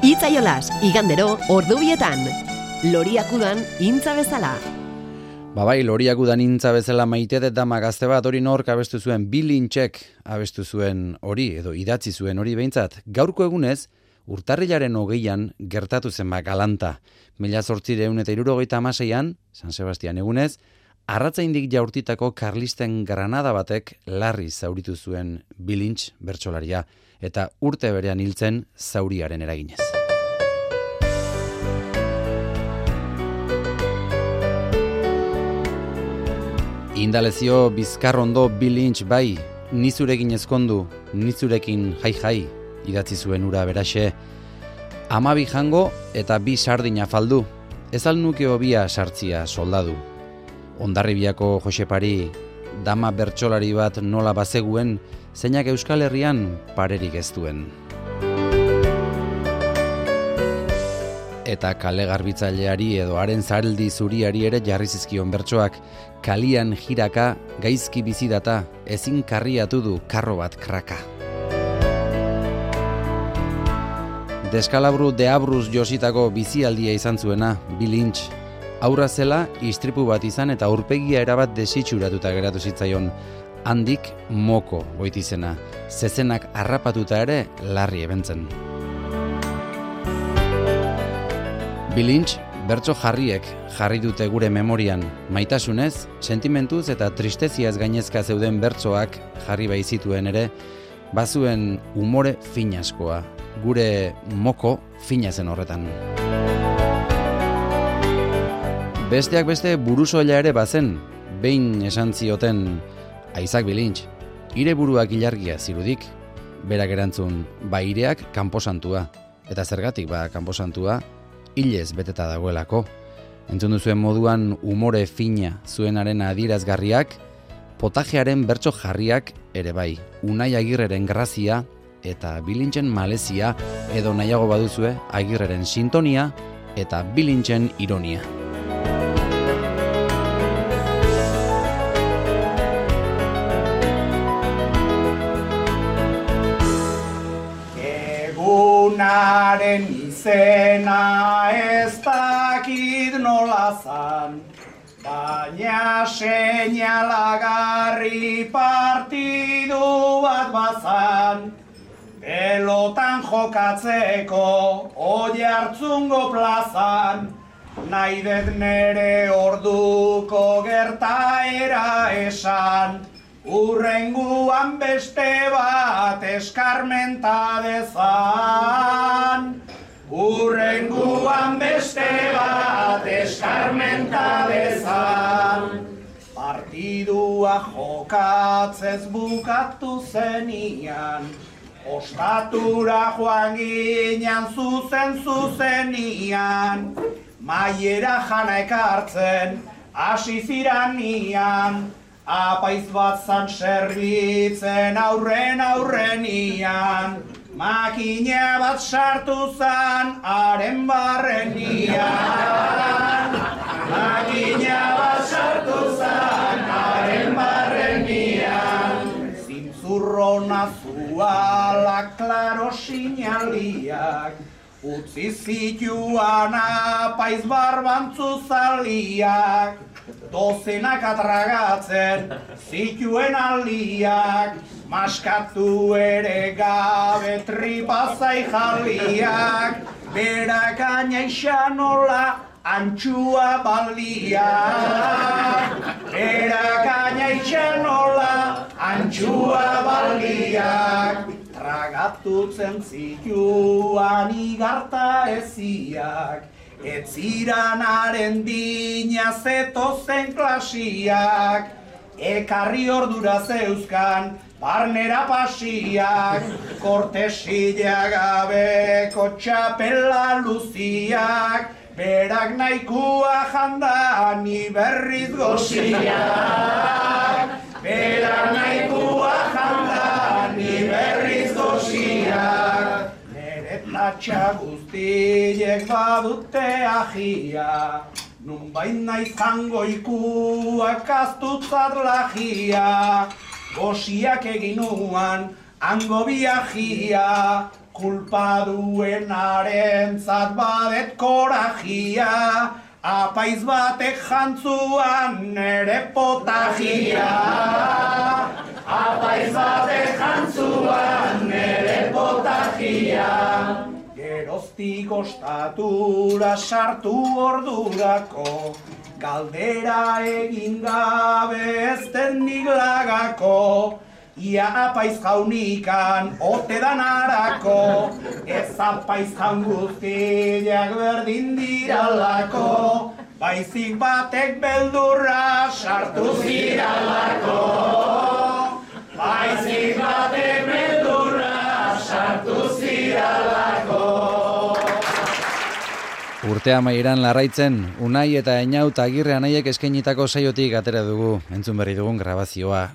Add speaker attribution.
Speaker 1: Itzaiolas, igandero, ordubietan. Loriak udan, intza bezala.
Speaker 2: Bai, Loriak udan intza bezala maite dut dama gazte bat hori nork abestu zuen, Bilintxek abestu zuen hori, edo idatzi zuen hori behintzat. Gaurko egunez, urtarrilaren 20an gertatu zen galanta. 1876an, San Sebastian egunez, arratzaindik jaurtitako karlisten granada batek larri zauritu zuen Bilintx bertsolaria, eta urte berean hiltzen zauriaren eraginez. Indalezio bizkarrondo Bilintx bai, nizurekin ezkondu, nizurekin jai, idatzi zuen ura beraxe. 12 jango eta 2 sardina faldu, ez alnuke hobia sartzia soldadu. Hondarribiako Josepari, dama bertsolari bat nola bazeguen, zeinak Euskal Herrian parerik ez duen. Eta kale garbitzaileari edo haren zaldi zuriari ere jarri zizkion bertsoak, kalian jiraka, gaizki bizidata, ezin karriatu du karro bat kraka. Deskalabru deabruz jositako bizialdia izan zuena, Bilintx. Aurra zela, istripu bat izan eta aurpegia erabat desitxuratuta geratu zitzaion. Handik moko goitizena, zezenak harrapatuta ere larri ebentzen. Bilintx, bertso jarriek jarri dute gure memorian, maitasunez, sentimentuz eta tristeziaz gainezka zeuden bertsoak jarri baizituen ere, bazuen umore finaskoa, gure moko fina zen horretan. Besteak beste burusoila ere bazen, behin esan zioten Aizak Bilintx, ire buruak ilargia zirudik, berak erantzun, ireak kanposantua, eta zergatik kanposantua, hilez beteta dagoelako. Entzun duzuen moduan umore fina zuenaren adierazgarriak, potajearen bertso jarriak ere bai, Unai Agirreren grazia eta Bilintxen malezia, edo nahiago baduzue Agirreren sintonia eta Bilintxen ironia.
Speaker 3: Egunaren izena ez dakit nola zan, baina seinalagarri partidu bat bazan. Pelotan jokatzeko Oiartzungo plazan, nahi dut nere orduko gertaera esan, urrenguan beste bat eskarmenta dezan. Urrenguan beste bat eskarmenta dezan. Partidua jokatzez bukatu zenian, ostatura joan ginen zuzenian, maiera jana ekartzen hasi ziranian, apaiz bat zan serbitzen aurrenian, makina bat sartu zan haren barrenian. Makina bat sartu zan haren barrenian, zintzurrona zuala klaro sinaliak, utzi zituan apaiz barbantzu zaliak, dozenak atragatzen zituen aldiak, maskatu ere gabe tripazai jaliak, berak ainaixan nola antxua baldiak. Berak ainaixan nola antxua baldiak, tragatutzen zituan igarta eziak, ez ziranaren dina zetozen klasiak, ekarri ordura zeuzkan barnera pasiak, kortesila gabeko txapela luziak, berak nahikoa janda ni berriz goziak. Berak nahikoa janda ni berriz goziak, nere platxa guztiek badute agia, nunbait naiz jangoikuak astutzat lagia, gosiak egin nuan hango biagia, kulpa duenarentzat badet korajia, apaiz batek jantzuan nere potajia. Apaiz batek jantzuan nere potajia. Geroztik ostatura sartu ordurako, galdera egin gabe ezten nik lagako. Ia apaiz jaunikan ote danarako, ez apaiz jaun guztiak berdin diralako, baizik batek beldurra sartu ziralako. Baizik batek beldurra sartu ziralako.
Speaker 2: Urte amaieran Larraitzen, Unai eta Einaut Agirre anaiek eskainitako saiotik atera dugu, entzun berri dugun grabazioa.